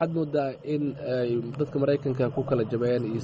waxaad moodaa in dadka Mareykanka ku kala jabayaan iyo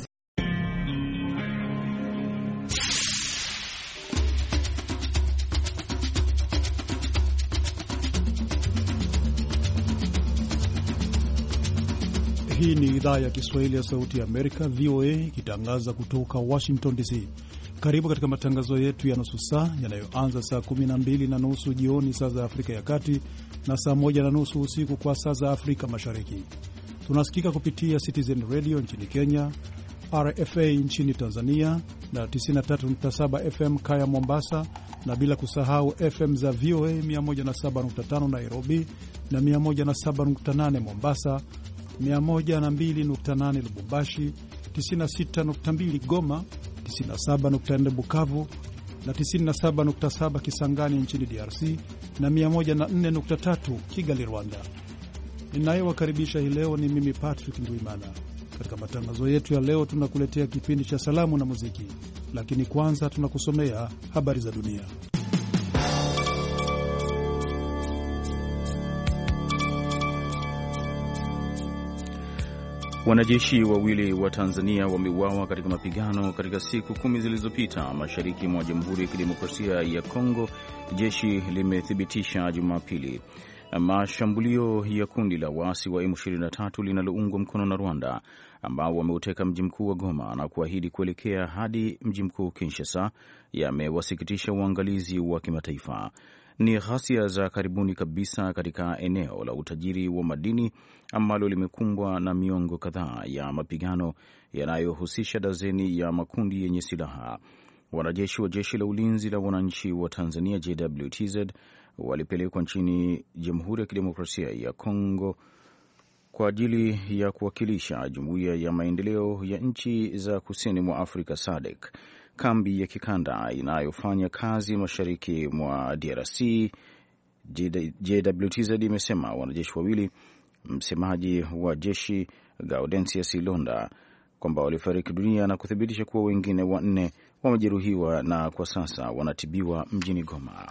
Hii ni idhaa ya Kiswahili ya Sauti ya Amerika, VOA, ikitangaza kutoka Washington DC. Karibu katika matangazo yetu ya nusu saa yanayoanza saa 12:30 jioni saa za Afrika ya Kati na saa 1:30 usiku kwa saa za Afrika Mashariki. Tunasikika kupitia Citizen Radio nchini Kenya, RFA nchini Tanzania na 93.7 FM Kaya Mombasa, na bila kusahau FM za VOA 107.5 Nairobi na 107.8 Mombasa, 102.8 Lubumbashi, 96.2 Goma, 97.4 Bukavu na 97.7 Kisangani nchini DRC na 104.3 Kigali, Rwanda. Ninayewakaribisha hii leo ni mimi Patrick Ndwimana. Katika matangazo yetu ya leo tunakuletea kipindi cha salamu na muziki, lakini kwanza tunakusomea habari za dunia. Wanajeshi wawili wa Tanzania wameuawa katika mapigano katika siku 10 zilizopita mashariki mwa Jamhuri ya Kidemokrasia ya Kongo, jeshi limethibitisha Jumapili. Mashambulio ya kundi la waasi wa M23 linaloungwa mkono na Rwanda, ambao wameuteka mji mkuu wa Goma na kuahidi kuelekea hadi mji mkuu Kinshasa, yamewasikitisha uangalizi wa kimataifa. Ni ghasia za karibuni kabisa katika eneo la utajiri wa madini ambalo limekumbwa na miongo kadhaa ya mapigano yanayohusisha dazeni ya makundi yenye silaha. Wanajeshi wa Jeshi la Ulinzi la Wananchi wa Tanzania JWTZ walipelekwa nchini Jamhuri ya Kidemokrasia ya Kongo kwa ajili ya kuwakilisha Jumuiya ya Maendeleo ya Nchi za Kusini mwa Afrika SADC, kambi ya kikanda inayofanya kazi mashariki mwa DRC. JWTZ imesema wanajeshi wawili, msemaji wa jeshi Gaudensius Ilonda, kwamba walifariki dunia na kuthibitisha kuwa wengine 4 wamejeruhiwa na kwa sasa wanatibiwa mjini Goma.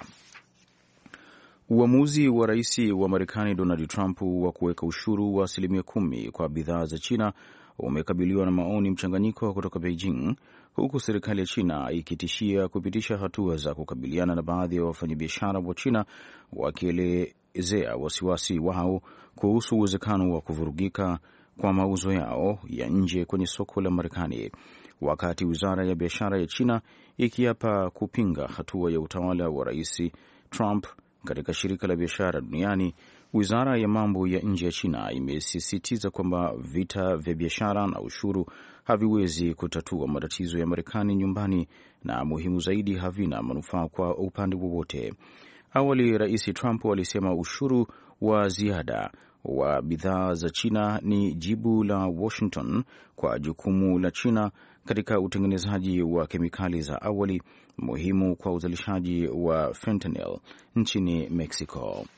Uamuzi wa rais wa Marekani Donald Trump wa kuweka ushuru wa 10% kwa bidhaa za China umekabiliwa na maoni mchanganyiko kutoka Beijing, huku serikali ya China ikitishia kupitisha hatua za kukabiliana na baadhi ya wafanyabiashara wa China wakielezea wasiwasi wao kuhusu uwezekano wa kuvurugika kwa mauzo yao ya nje kwenye soko la Marekani. Wakati wizara ya biashara ya China ikiapa kupinga hatua ya utawala wa rais Trump katika shirika la biashara duniani, wizara ya mambo ya nje ya China imesisitiza kwamba vita vya biashara na ushuru haviwezi kutatua matatizo ya Marekani nyumbani, na muhimu zaidi, havina manufaa kwa upande wowote. Awali, Rais Trump alisema ushuru wa ziada wa bidhaa za China ni jibu la Washington kwa jukumu la China katika utengenezaji wa kemikali za awali muhimu kwa uzalishaji wa fentanyl nchini Mexico.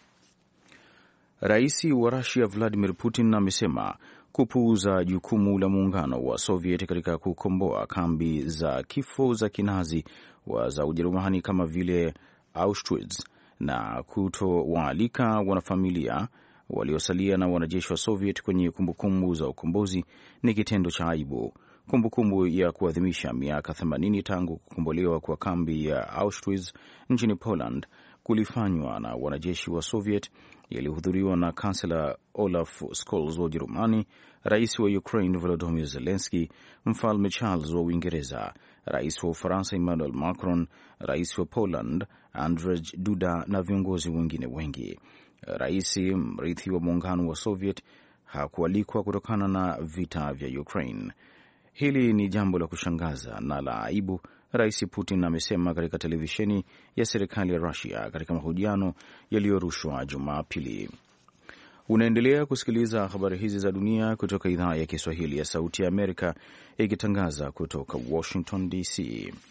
Rais wa Russia Vladimir Putin amesema kupuuza jukumu la muungano wa Soviet katika kukomboa kambi za kifo za kinazi za Ujerumani kama vile Auschwitz na kutowaalika wanafamilia waliosalia na wanajeshi wa Soviet kwenye kumbukumbu za ukombozi ni kitendo cha aibu. Kumbukumbu ya kuadhimisha miaka 80 tangu kukombolewa kwa kambi ya Auschwitz nchini Poland kulifanywa na wanajeshi wa Soviet yalihudhuriwa na Kansela Olaf Scholz wa Ujerumani, Rais wa Ukraine Volodymyr Zelensky, Mfalme Charles wa Uingereza, Rais wa Ufaransa Emmanuel Macron, Rais wa Poland Andrzej Duda na viongozi wengine wengi. Rais mrithi wa muungano wa Soviet hakualikwa kutokana na vita vya Ukraine. Hili ni jambo la kushangaza na la aibu, Rais Putin amesema katika televisheni ya serikali ya Russia katika mahojiano yaliyorushwa Jumapili. Unaendelea kusikiliza habari hizi za dunia kutoka idhaa ya Kiswahili ya Sauti ya Amerika, ikitangaza kutoka Washington DC.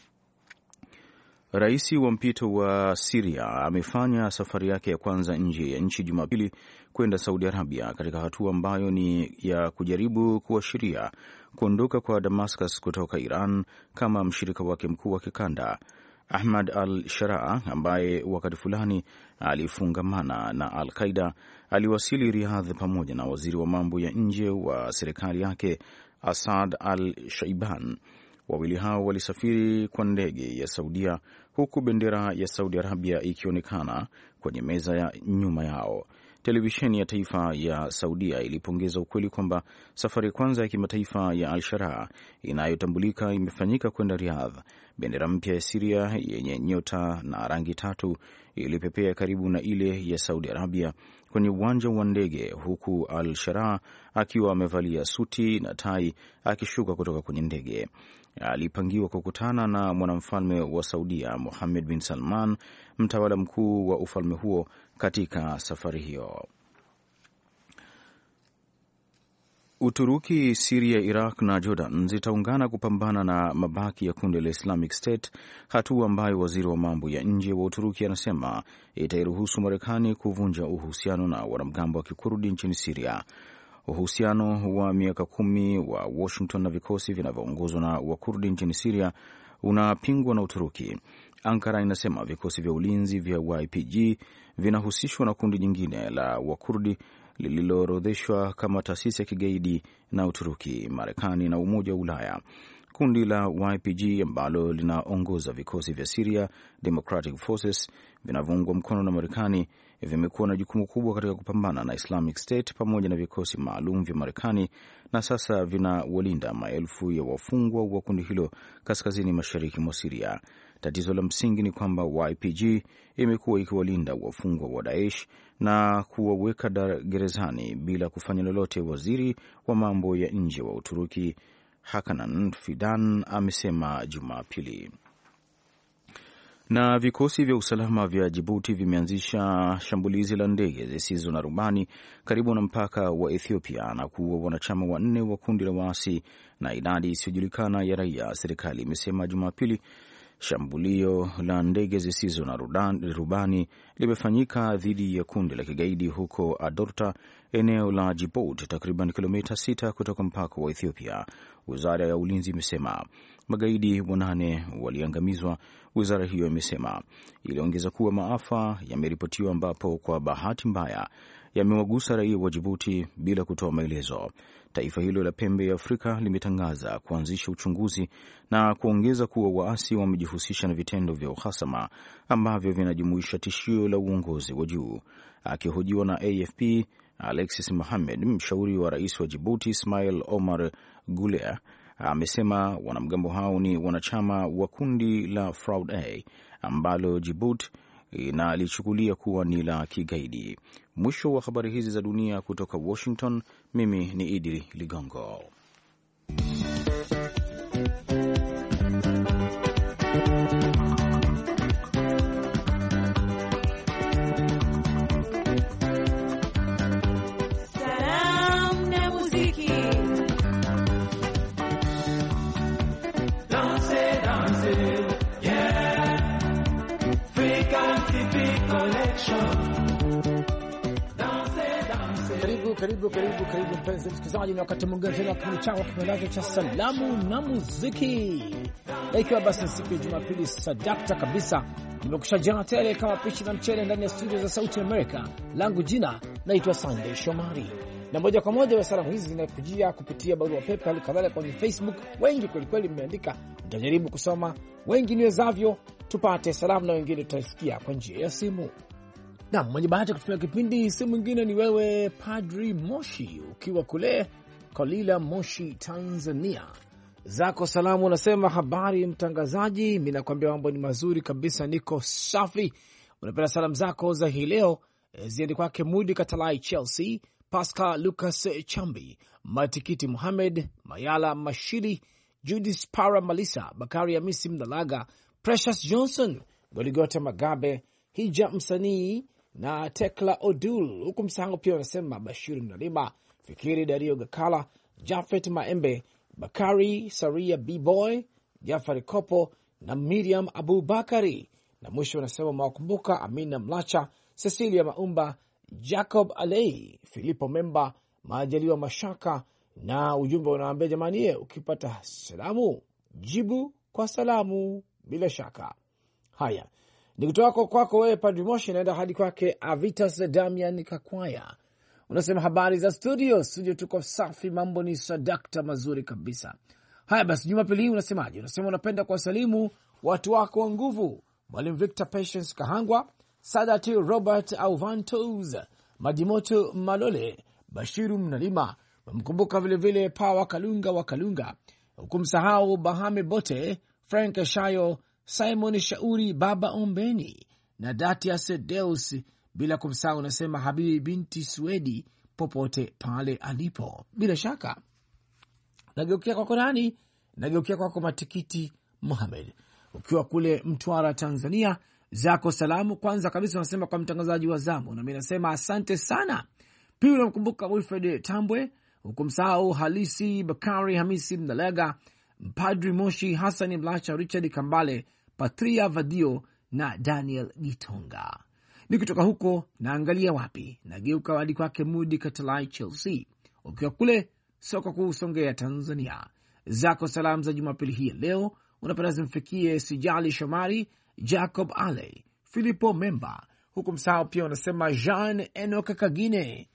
Rais wa mpito wa Syria amefanya safari yake ya kwanza nje ya nchi Jumapili kwenda Saudi Arabia, katika hatua ambayo ni ya kujaribu kuashiria kuondoka kwa Damascus kutoka Iran kama mshirika wake mkuu wa kikanda. Ahmad al-Sharaa ambaye wakati fulani alifungamana na Al-Qaida aliwasili Riyadh pamoja na waziri wa mambo ya nje wa serikali yake Asad al-Shaiban. Wawili hao walisafiri kwa ndege ya Saudia huku bendera ya Saudi Arabia ikionekana kwenye meza ya nyuma yao. Televisheni ya taifa ya Saudia ilipongeza ukweli kwamba safari ya kwanza ya kimataifa ya Al-Sharaa inayotambulika imefanyika kwenda Riyadh. Bendera mpya ya Syria yenye nyota na rangi tatu ilipepea karibu na ile ya Saudi Arabia kwenye uwanja wa ndege, huku Al-Sharaa akiwa amevalia suti na tai akishuka kutoka kwenye ndege. Alipangiwa kukutana na mwanamfalme wa Saudia Mohammed bin Salman, mtawala mkuu wa ufalme huo katika safari hiyo. Uturuki, Syria, Iraq na Jordan zitaungana kupambana na mabaki ya kundi la Islamic State, hatua ambayo waziri wa mambo ya nje wa Uturuki anasema itairuhusu Marekani kuvunja uhusiano na wanamgambo wa Kikurdi nchini Syria. Uhusiano wa miaka 10 wa Washington na vikosi vinavyoongozwa na Wakurdi nchini Syria unapingwa na Uturuki. Ankara inasema vikosi vya ulinzi vya YPG vinahusishwa na kundi jingine la Wakurdi lililoorodheshwa kama taasisi ya kigaidi na Uturuki, Marekani na Umoja wa Ulaya. Kundi la YPG ambalo linaongoza vikosi vya Syria Democratic Forces vinavyoungwa mkono na Marekani vimekuwa na jukumu kubwa katika kupambana na Islamic State pamoja na vikosi maalum vya Marekani, na sasa vinawalinda maelfu ya wafungwa wa kundi hilo kaskazini mashariki mwa Syria. Tatizo la msingi ni kwamba YPG imekuwa ikiwalinda wafungwa wa Daesh na kuwaweka gerezani bila kufanya lolote. Waziri wa mambo ya nje wa Uturuki Hakan Fidan amesema Jumapili. Na vikosi vya usalama vya Djibouti vimeanzisha shambulizi la ndege zisizo na rubani karibu na mpaka wa Ethiopia na kuua wanachama 4 wa kundi la waasi na idadi isiyojulikana ya raia, serikali imesema Jumapili. Shambulio la ndege zisizo na rubani limefanyika dhidi ya kundi la kigaidi huko Adorta, eneo la Djibouti, takriban kilomita 6 kutoka mpaka wa Ethiopia. Wizara ya ulinzi imesema magaidi 8 waliangamizwa. Wizara hiyo imesema iliongeza kuwa maafa yameripotiwa ambapo kwa bahati mbaya yamewagusa raia wa Djibouti bila kutoa maelezo. Taifa hilo la pembe ya Afrika limetangaza kuanzisha uchunguzi na kuongeza kuwa waasi wamejihusisha na vitendo vya uhasama ambavyo vinajumuisha tishio la uongozi wa juu. Akihojiwa na AFP, Alexis Mohamed, mshauri wa rais wa Djibouti Ismail Omar Guelleh, amesema wanamgambo hao ni wanachama wa kundi la Fraud A ambalo Djibouti inalichukulia kuwa ni la kigaidi. Mwisho wa habari hizi za dunia kutoka Washington. Mimi ni Idi Ligongo. Karibu mpenzi msikilizaji, na wakati mwingine tena kipindi chako kipendacho cha salamu na muziki. Ikiwa basi siku ya Jumapili sadakta kabisa, nimekusha jana tele kama pishi na mchele ndani ya studio za Sauti Amerika. Langu jina naitwa Sunday Shomari, na moja kwa moja wa salamu hizi zinakujia kupitia barua pepe, hali kadhalika kwenye Facebook. Wengi kwelikweli mmeandika, nitajaribu kusoma wengi niwezavyo, tupate salamu na wengine tutasikia kwa njia ya simu. Na mwenye bahati kutufunga kipindi simu mwingine ni wewe Padri Moshi, ukiwa kule Kolila, Moshi, Tanzania. Zako salamu unasema, habari mtangazaji, mimi nakwambia mambo ni mazuri kabisa, niko safi. Unapenda salamu zako za hii leo ziende kwake Mudi Katalai Chelsea, Pascal Lucas Chambi, Matikiti Muhammad, Mayala Mashiri, Judith Para Malisa, Bakari Hamisi Mdalaga, Precious Johnson, Goligota Magabe, Hija Msanii na Tekla Odul. Huku msango pia wanasema Bashiri Mnalima, Fikiri Dario Gakala, Jafet Maembe, Bakari Saria, B-Boy, Jafari Kopo na Miriam Abubakari. Na mwisho wanasema mawakumbuka Amina Mlacha, Cecilia Maumba, Jacob Alei, Filipo Memba, Majaliwa Mashaka. Na ujumbe unawaambia jamani, ukipata salamu jibu kwa salamu bila shaka. Haya, ni kutoka kwako wewe Padri Moshi, naenda hadi kwake Avitas Damian Kakwaya. Unasema habari za studio tuko safi, mambo ni sadakta mazuri kabisa. Haya basi, Jumapili hii unasemaje? Unasema unapenda kuwasalimu watu wako wa nguvu, Mwalimu Victor Patience Kahangwa, Sadati Robert Auvantos, Madimoto Malole, Bashiru Mnalima, mkumbuka vilevile Pawa Kalunga wa Kalunga, hukumsahau Bahame Bote, Frank Shayo, Simon Shauri, Baba Ombeni na Datias Deus, bila kumsahau unasema Habibi binti Swedi popote pale alipo. Bila shaka nageukia kwako nani? Nageukia kwako Matikiti Mohamed, ukiwa kule Mtwara, Tanzania. Zako salamu kwanza kabisa unasema kwa mtangazaji wa zamu, na mimi nasema asante sana. Pia unamkumbuka Wilfred Tambwe, hukumsahau Halisi Bakari Hamisi Mnalega, Padri Moshi, Hassan Mlacha, Richard Kambale, Patria Vadio na Daniel Gitonga. Nikitoka huko naangalia wapi? Nageuka hadi kwake Mudi Katalai Chelsea, ukiwa kule soko kuu Songea, Tanzania. Zako salamu za Jumapili hii leo unapenda zimfikie Sijali Shomari, Jacob Ale, Filipo Memba, huku msahau pia unasema Jean Enoka Kagine,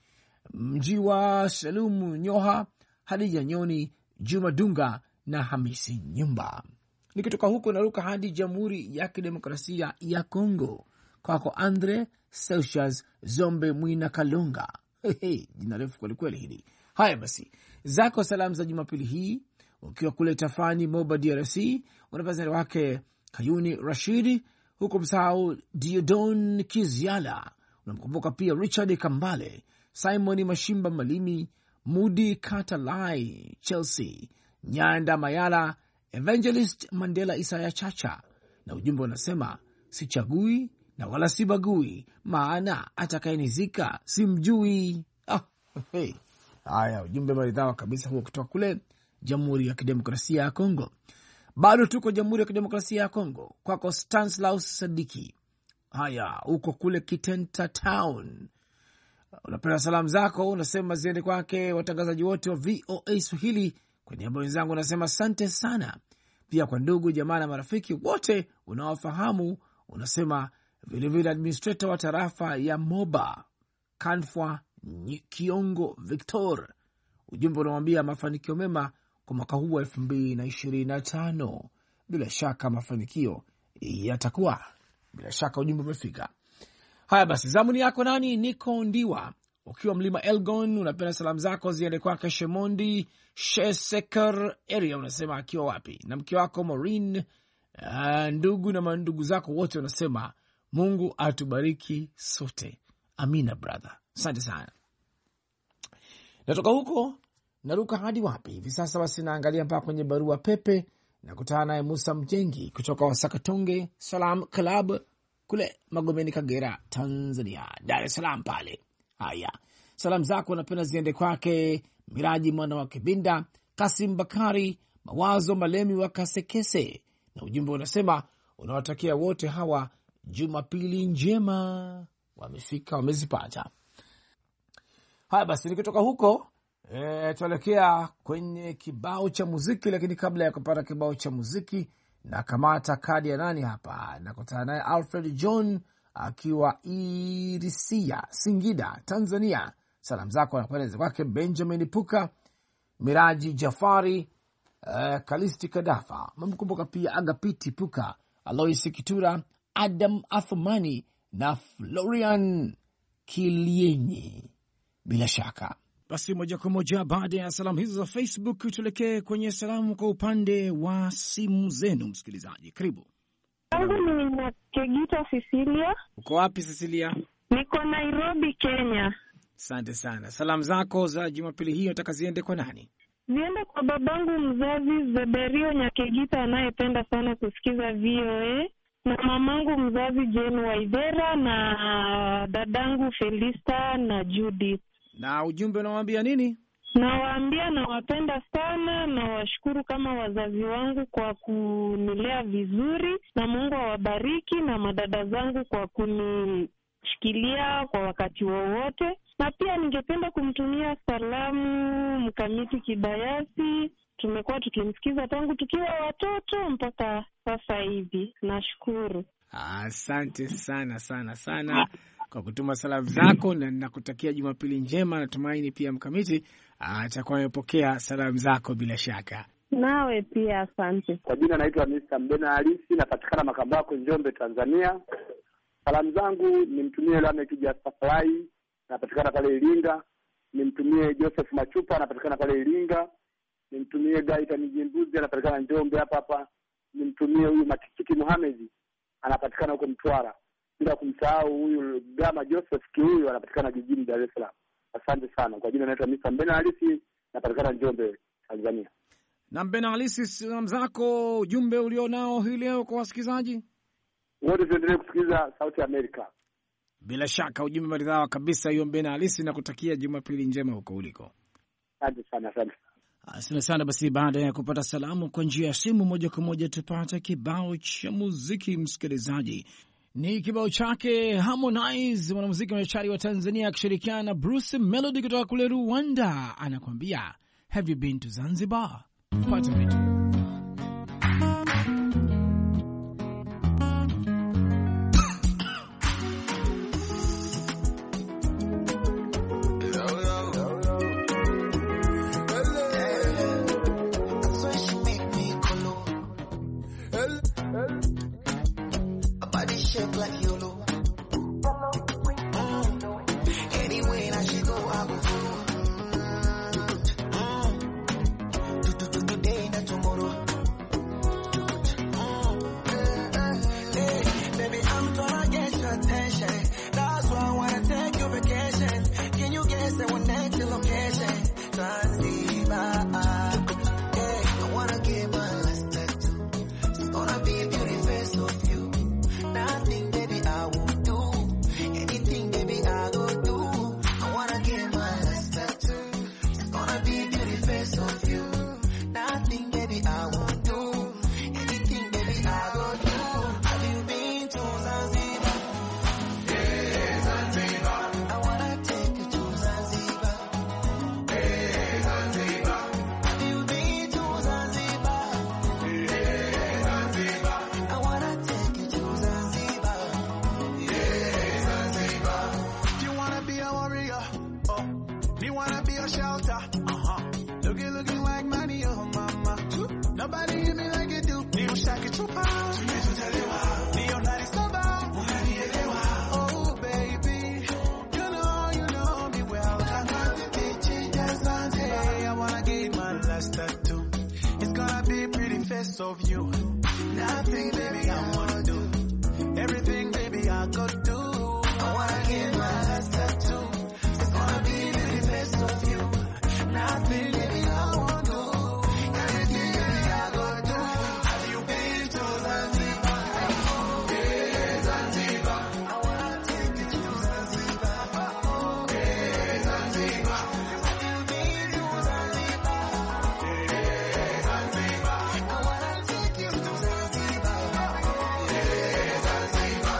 Mjiwa Salumu Nyoha, Hadija Nyoni, Juma Dunga na Hamisi Nyumba. Nikitoka huko naruka hadi Jamhuri ya Kidemokrasia ya Kongo, kwako Andre Selsias Zombe Mwina Kalonga. Jina refu kwelikweli hili. Haya basi, zako salamu za Jumapili hii ukiwa kule Tafani Moba DRC, unapazari wake Kayuni Rashidi, huku msahau Diodon Kiziala, unamkumbuka pia Richard Kambale, Simon Mashimba Malimi, Mudi Katalai Chelsea, Nyanda Mayala, Evangelist Mandela Isaya Chacha, na ujumbe unasema sichagui na wala sibagui, maana atakayenizika simjui. Haya, ujumbe maridhawa kabisa huo kutoka kule Jamhuri ya Kidemokrasia ya Kongo. Bado tuko Jamhuri ya Kidemokrasia ya Kongo, kwako Stanislaus Sadiki. Haya, uko kule Kitenta Town, unapenda salamu zako unasema ziende kwake watangazaji wote wa VOA Swahili. Kwa niaba wenzangu unasema asante sana, pia kwa ndugu jamaa na marafiki wote unawafahamu. Unasema vilevile administrator wa tarafa ya Moba Kanfwa Kiongo Victor, ujumbe unamwambia mafanikio mema kwa mwaka huu 2025. Bila shaka mafanikio yatakuwa, bila shaka ujumbe umefika. Haya basi, zamuni yako nani? Niko Ndiwa, ukiwa Mlima Elgon, unapenda salamu zako ziende kwake Shemondi Sheseker area, unasema akiwa wapi, na mke wako Maureen, ndugu na mandugu zako wote, unasema Mungu atubariki sote. Amina brother, asante sana. Natoka huko naruka hadi wapi hivi sasa? Basi naangalia mpaka kwenye barua pepe na kutana naye Musa Mjengi kutoka Wasakatonge Salam Club kule Magomeni, Kagera, Tanzania, Dar es Salaam pale. Haya, salamu zako napenda ziende kwake Miraji mwana wa Kibinda, Kasim Bakari, Mawazo Malemi wa Kasekese, na ujumbe unasema unawatakia wote hawa Jumapili njema. Wamefika, wamezipata. Haya basi, nikitoka huko tuelekea kwenye kibao cha muziki, lakini kabla ya kupata kibao cha muziki na kamata kadi ya nani hapa, na kutana naye Alfred John akiwa Irisia, Singida, Tanzania. Salamu zako anakwenda kwake Benjamin Puka, Miraji Jafari, Kalisti Kadafa, mamkumbuka pia Agapiti Puka, Aloisi Kitura, Adam Athumani na Florian Kilienyi. Bila shaka basi, moja kwa moja baada ya salamu hizo za Facebook tuelekee kwenye salamu kwa upande wa simu zenu. Msikilizaji, karibu. Yangu ni Nakegita Cecilia. Uko wapi Cecilia? Niko Nairobi, Kenya. Asante sana. Salamu zako za Jumapili hii nataka ziende kwa nani? Ziende kwa babangu mzazi Zeberio Nyakegita anayependa sana kusikiza VOA, na mamangu mzazi Jane Waidera, na dadangu Felista na Judy. Na ujumbe unawaambia nini? Nawaambia nawapenda sana, na washukuru kama wazazi wangu kwa kunilea vizuri, na Mungu awabariki, na madada zangu kwa kunishikilia kwa wakati wowote. Na pia ningependa kumtumia salamu Mkamiti Kibayasi. Tumekuwa tukimsikiza tangu tukiwa watoto mpaka sasa hivi. Nashukuru. Asante sana sana sana kwa kutuma salamu zako, na ninakutakia Jumapili njema. Natumaini pia Mkamiti atakuwa amepokea salamu zako bila shaka. Nawe pia asante. Kwa jina naitwa Mr. Mbena Halisi, napatikana Makambako, Njombe, Tanzania. Salamu zangu nimtumie Lameck Jasafai, napatikana pale Iringa. Nimtumie Joseph Machupa, napatikana pale Iringa. Nimtumie Gaita Nijimbuzi, anapatikana Njombe hapa hapa. Nimtumie huyu Matikiti Mohamed, anapatikana huko Mtwara. Bila kumsahau huyu Gama Joseph Kiuyu, anapatikana jijini Dar es Salaam. Asante sana. Kwa jina naitwa Mr. Mbena Halisi, napatikana Njombe, Tanzania. Na Mbena Halisi, salamu zako, ujumbe ulionao hii leo kwa wasikilizaji wote, tuendelee kusikiliza Sauti ya Amerika. Bila shaka ujumbe maridhawa kabisa hiyo Mbena Halisi, na kutakia Jumapili njema huko uliko. Asante sana, asante. Asante sana. Basi baada ya kupata salamu kwa njia ya simu, moja kwa moja tupata kibao cha muziki. Msikilizaji, ni kibao chake Harmonize, mwanamuziki machari wa Tanzania, akishirikiana na Bruce Melody kutoka kule Rwanda. Anakuambia have you been to Zanzibar? Pata vitu of you. Nothing, baby, I wanna do. Everything, baby, I could do. I wanna get my last tattoo. It's gonna be the best of you. Nothing, baby, I wanna do. Everything, baby, I could do. Have you been to Zanzibar? Yeah, Zanzibar. I wanna take you to Zanzibar. Yeah, Zanzibar. Have you been to Zanzibar? Yeah, Zanzibar. I wanna take you to Zanzibar. Yeah, Zanzibar.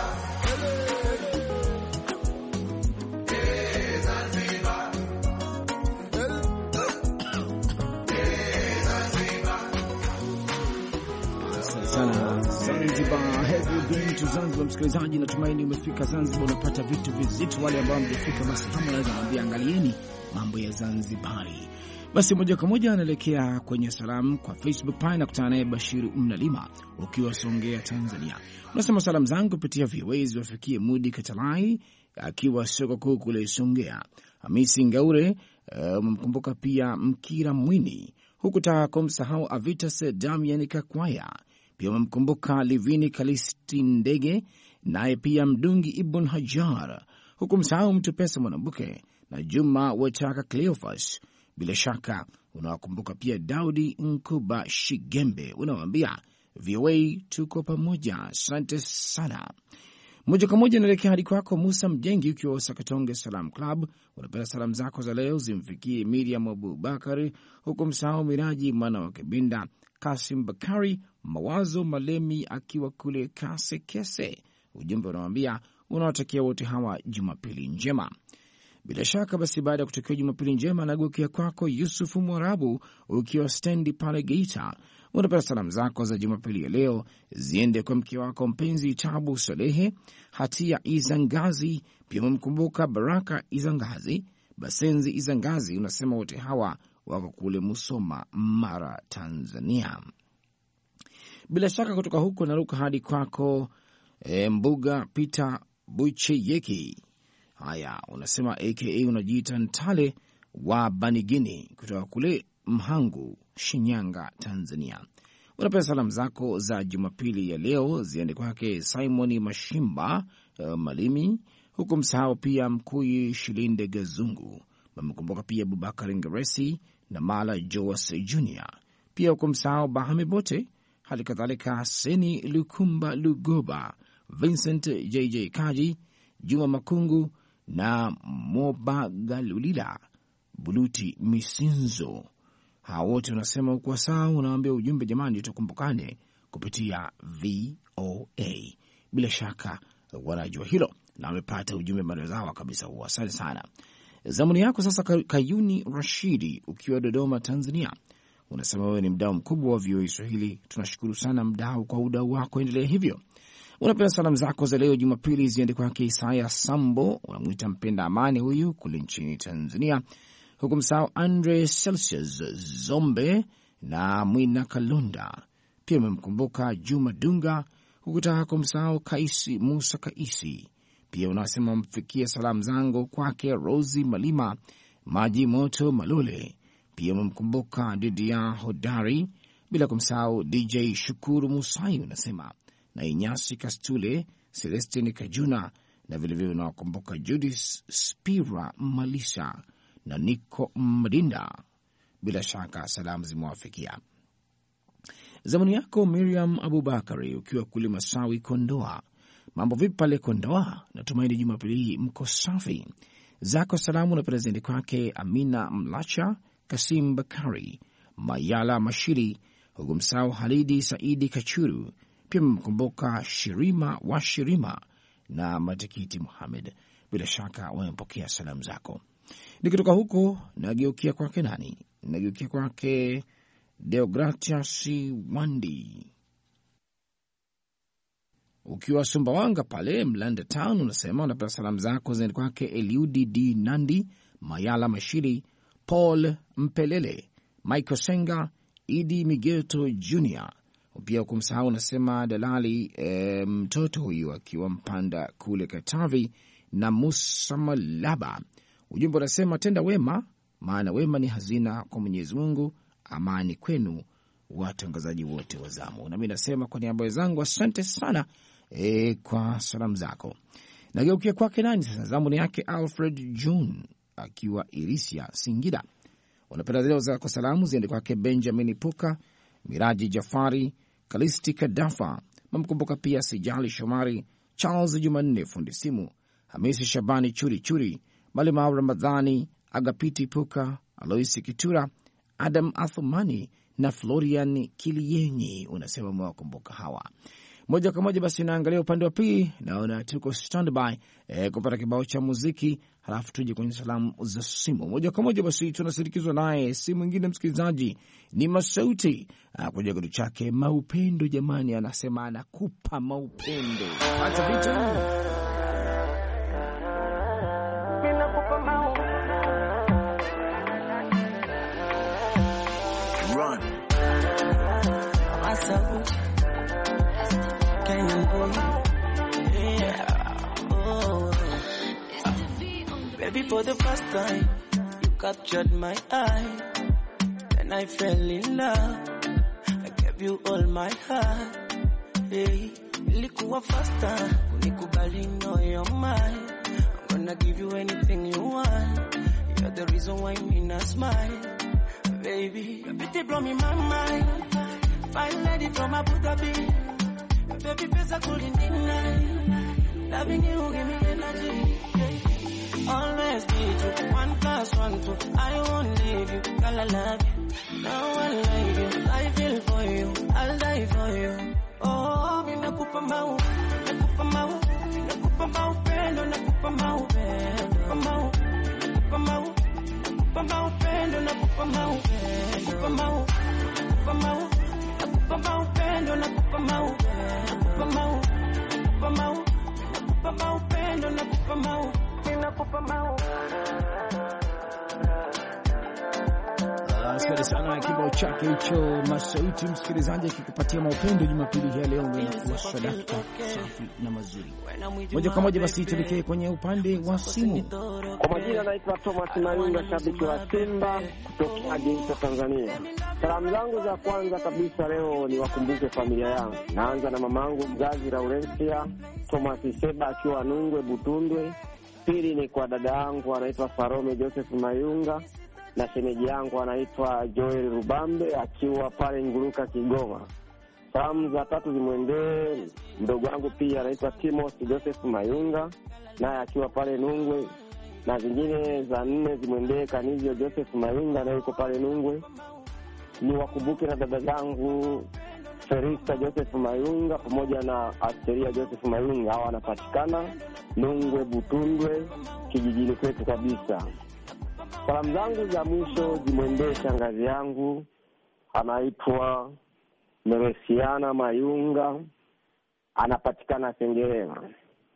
sana Zanzibar. Have you been to Zanzibar? Msikilizaji, natumaini umefika Zanzibar, unapata vitu vizito. Wale ambao mjafika, basi kama unaweza kuambia, angalieni mambo ya Zanzibari. Basi moja kwa moja anaelekea kwenye salamu kwa Facebook pale na kutana naye Bashiru Mnalima ukiwa Songea, Tanzania. Unasema salamu zangu kupitia VOAs wafikie Mudi Katalai akiwa soko kuu kule Songea, Hamisi Ngaure, mkumbuka pia Mkira Mwini, hukutaka kumsahau Avitas Damian Kakwaya, pia mkumbuka Livini Kalisti Ndege, naye pia Mdungi Ibn Hajar, hukumsahau Mtu Pesa Mwanambuke na Juma Wataka Cleophas. Bila shaka unawakumbuka pia Daudi Nkuba Shigembe. Unawambia VOA tuko pamoja. Asante sana. Moja kwa moja naelekea hadi kwako Musa Mjengi ukiwa Sakatonge Salam Club. Unapenda salamu zako za leo zimfikie Miriam Abubakari, huku msahau Miraji mwana wa Kibinda, Kasim Bakari, Mawazo Malemi akiwa kule Kase Kese. Ujumbe unawambia unawatakia wote hawa Jumapili njema. Bila shaka basi, baada ya kutokea Jumapili njema, nageukia kwako Yusufu Mwarabu ukiwa stendi pale Geita. Unapenda salamu zako za Jumapili ya leo ziende kwa mke wako mpenzi Tabu Salehe, Hatia Izangazi, pia umemkumbuka Baraka Izangazi, Basenzi Izangazi. Unasema wote hawa wako kule Musoma, Mara, Tanzania. Bila shaka kutoka huko naruka hadi kwako Mbuga Peter Bucheyeki. Haya, unasema aka unajiita Ntale wa Banigini kutoka kule Mhangu, Shinyanga, Tanzania. Unapenda salamu zako za Jumapili ya leo ziende kwake Simoni Mashimba Malimi, huku msahau pia Mkuyi Shilinde Gazungu. Wamekumbuka pia Abubakar Ngeresi na Mala Joas Jr, pia huku msahau Bahami Bote, hali kadhalika Seni Lukumba Lugoba, Vincent JJ Kaji, Juma Makungu na Mobagalulila Buluti Misinzo. Hawa wote unasema ukuwa sawa, unaambia ujumbe, jamani, tukumbukane kupitia VOA. Bila shaka wanajua hilo na wamepata ujumbe marezawa kabisa huo. Asante sana. Zamuni yako sasa, Kayuni Rashidi ukiwa Dodoma, Tanzania. Unasema wewe ni mdau mkubwa wa VOA Swahili. Tunashukuru sana mdau kwa udau wako, endelea hivyo. Unapenda salamu zako za leo Jumapili ziende kwake Isaya Sambo, unamwita mpenda amani huyu kule nchini Tanzania, huku msahau Andre Celsius Zombe na Mwina Kalonda. Pia umemkumbuka Juma Dunga, hukutaka kumsahau Kaisi Musa Kaisi. Pia unasema mfikia salamu zangu kwake Rosi Malima, Maji Moto Malole. Pia umemkumbuka Didia Hodari, bila kumsahau DJ Shukuru Musai unasema, na Inyasi Kastule, Celestine Kajuna, na vilevile unawakumbuka Judith Spira Malisa na Niko Madinda. Bila shaka salamu zimewafikia. Zamani yako Miriam Abubakari ukiwa kule Masawi, Kondoa. Mambo vipi pale Kondoa? Natumaini Jumapili hii mko safi. Zako salamu na prezenti kwake Amina Mlacha, Kasim Bakari, Mayala Mashiri, huku msahau Halidi Saidi Kachuru. Pia mkumbuka Shirima wa Shirima na Matikiti Muhamed. Bila shaka wamepokea salamu zako. Nikitoka huko nageukia kwake nani? Nageukia kwake Deogratias Wandi ukiwa Sumbawanga pale Mlanda Town. Unasema unapenda salamu zako zaende kwake Eliudi D Nandi, Mayala Mashiri, Paul Mpelele, Michael Senga, Idi Migeto Jr. Pia kumsahau unasema Dalali mtoto huyu akiwa Mpanda kule Katavi, na Musa Malaba. Ujumbe unasema tenda wema, maana wema ni hazina kwa Mwenyezi Mungu. Amani kwenu watangazaji wote wa zamu. Na mimi nasema kwa niaba zangu asante sana kwa salamu zako. Nageukia kwake nani sasa? Zamu ni yake Alfred John akiwa Irisia, Singida. Unapenda leo zako salamu ziende kwake Benjamin Puka, Miraji Jafari, Kalisti Kadafa, mamkumbuka pia Sijali Shomari, Charles Jumanne fundi simu, Hamisi Shabani Churi Churi, Malima Ramadhani, Agapiti Puka, Aloisi Kitura, Adam Athumani na Florian Kilienyi. Unasema mwakumbuka hawa. Moja kwa moja basi naangalia upande wa pili, naona tuko standby kupata kibao cha muziki, halafu tuje kwenye salamu za simu. Moja kwa moja basi tunasindikizwa naye si mwingine msikilizaji, ni Masauti kwenye kitu chake Maupendo. Jamani, anasema anakupa maupendo. Hata vitu ninakupa maupendo. Run Masauti Kenyan boy, yeah, oh. Baby, for the first time, you captured my eye, and I fell in love. I gave you all my heart, hey. Ilikuwa faster, unikubali, know you're mine. I'm gonna give you anything you want. You're the reason why me not smile, baby. Your beauty blow me my mind. Fine lady from Abu Dhabi. Baby face I couldn't deny. Loving you give me energy. Always be true. 1+1 2. I won't leave you. Girl, I love you. No one like you. I feel for you. I'll die for you. Oh, me nakupa mau. Nakupa mau. Nakupa mau pendo. Nakupa mau pendo. Nakupa mau. nakupa mau, nakupa maupendo, nakupa mau, nakupa mau, nakupa mau, nakupa maupendo, nakupa mau, nakupa mau, nakupa mau, nakupa maupendo, nakupa mau, nakupa mau. Asante sana kibao chake hicho Masauti, msikilizaji akikupatia maupendo Jumapili hii leo inakuwa sadaka safi na mazuri. Moja kwa moja basi tuelekee kwenye upande wa simu. Kwa majina naitwa Thomas Mayunga, shabiki wa Simba kutoka Geita, Tanzania. Salamu zangu za kwanza kabisa leo ni wakumbuke familia yangu. Naanza na mamangu mzazi Laurencia Thomas Seba akiwa Nungwe Butundwe. Pili ni kwa dada yangu anaitwa Farome Joseph Mayunga na shemeji yangu anaitwa Joel Rubambe akiwa pale Nguruka Kigoma. Salamu za tatu zimwendee mdogo wangu pia anaitwa Timothy Joseph Mayunga naye akiwa pale Nungwe, na zingine za nne zimwendee Kanizio Joseph Mayunga naye yuko pale Nungwe. Ni wakumbuke na dada zangu Ferista Joseph Mayunga pamoja na Asteria Joseph Mayunga, hao wanapatikana Nungwe Butundwe kijijini kwetu kabisa. Salamu zangu za mwisho zimwendee shangazi yangu anaitwa Meresiana Mayunga, anapatikana Sengerema.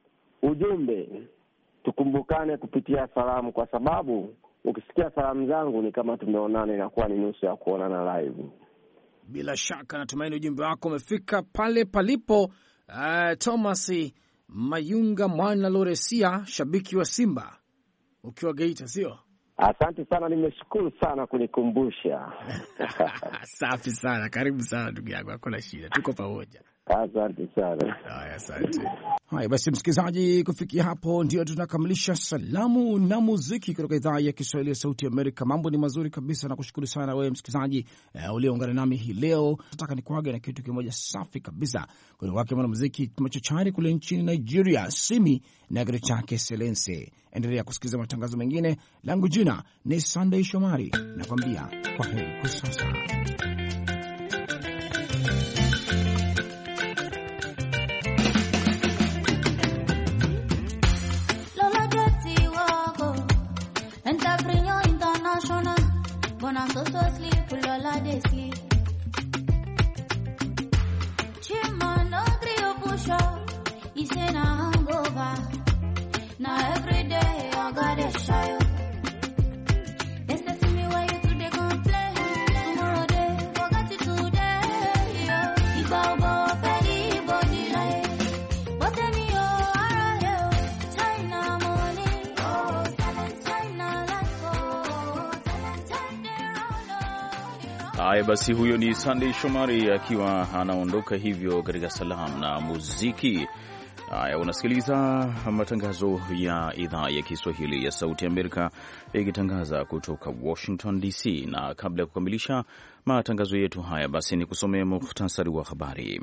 Ujumbe, tukumbukane kupitia salamu, kwa sababu ukisikia salamu zangu ni kama tumeonana, inakuwa ni nusu ya kuonana live. Bila shaka natumaini ujumbe wako umefika pale palipo. Thomas Mayunga mwana Loresia, shabiki wa Simba ukiwa Geita, sio? Asante sana, nimeshukuru sana kunikumbusha. Safi sana, karibu sana ndugu yangu, hakuna shida, tuko pamoja. Asante sana. Haya, asante. Haya basi msikilizaji, kufikia hapo ndio tunakamilisha salamu na muziki kutoka idhaa ya Kiswahili ya Sauti ya Amerika. Mambo ni mazuri kabisa, na kushukuru sana wewe msikilizaji ulioungana nami hii leo. Nataka nikuage na kitu kimoja safi kabisa kutoka kwa mwanamuziki machachari kule nchini Nigeria, Simi na kitu chake Selense. Endelea kusikiliza matangazo mengine. Langu jina ni Sunday Shomari, nakwambia kwa heri kwa sasa. When I'm so asleep, Lola they sleep. Chima no trio push up. He say na hangover. Now every day I got a shy. They say to me why you today complain. Tomorrow day forgot it today. Yo, if I go belly body like. But tell me oh, China money. Oh, China life. Oh, Haya basi, huyo ni Sunday Shomari akiwa anaondoka hivyo katika salamu na muziki. Haya, unasikiliza matangazo ya idhaa ya Kiswahili ya Sauti ya Amerika ikitangaza kutoka Washington DC, na kabla ya kukamilisha matangazo yetu haya basi ni kusomea muhtasari wa habari.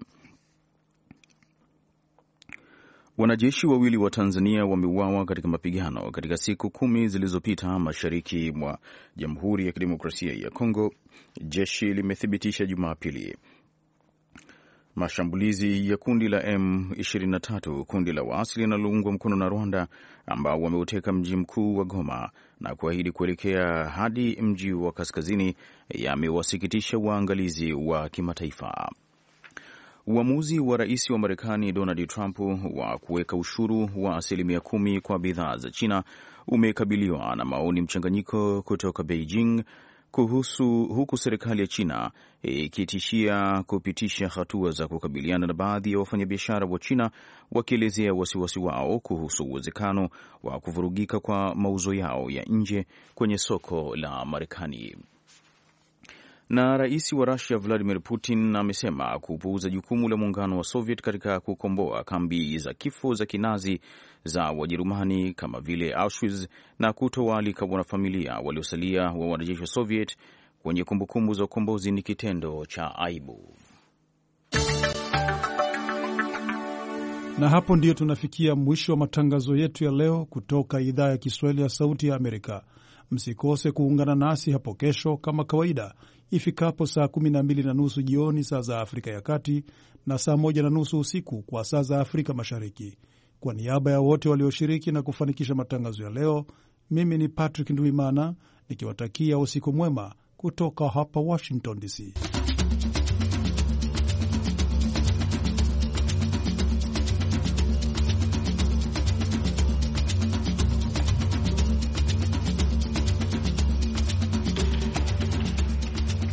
Wanajeshi wawili wa Tanzania wameuawa katika mapigano katika siku 10 zilizopita mashariki mwa Jamhuri ya Kidemokrasia ya Kongo, jeshi limethibitisha Jumapili. Mashambulizi ya kundi la M23, kundi la waasi linaloungwa mkono na Rwanda, ambao wameuteka mji mkuu wa Goma na kuahidi kuelekea hadi mji wa kaskazini, yamewasikitisha waangalizi wa kimataifa. Uamuzi wa rais wa Marekani Donald Trump wa kuweka ushuru wa 10% kwa bidhaa za China umekabiliwa na maoni mchanganyiko kutoka Beijing huku serikali ya China ikitishia kupitisha hatua za kukabiliana na baadhi ya wafanyabiashara wa China wakielezea wasiwasi wao kuhusu uwezekano wa kuvurugika kwa mauzo yao ya nje kwenye soko la Marekani. Na rais wa Russia Vladimir Putin amesema kupuuza jukumu la muungano wa Soviet katika kukomboa kambi za kifo za kinazi za Wajerumani kama vile Auschwitz na kutowaalika wanafamilia waliosalia wa wanajeshi wa Soviet kwenye kumbukumbu za ukombozi ni kitendo cha aibu. Na hapo ndiyo tunafikia mwisho wa matangazo yetu ya leo kutoka idhaa ya Kiswahili ya Sauti ya Amerika. Msikose kuungana nasi hapo kesho kama kawaida ifikapo saa 12:30 jioni saa za Afrika ya Kati na saa 1:30 usiku kwa saa za Afrika Mashariki. Kwa niaba ya wote walioshiriki na kufanikisha matangazo ya leo, Mimi ni Patrick Ndwimana nikiwatakia usiku mwema kutoka hapa Washington DC.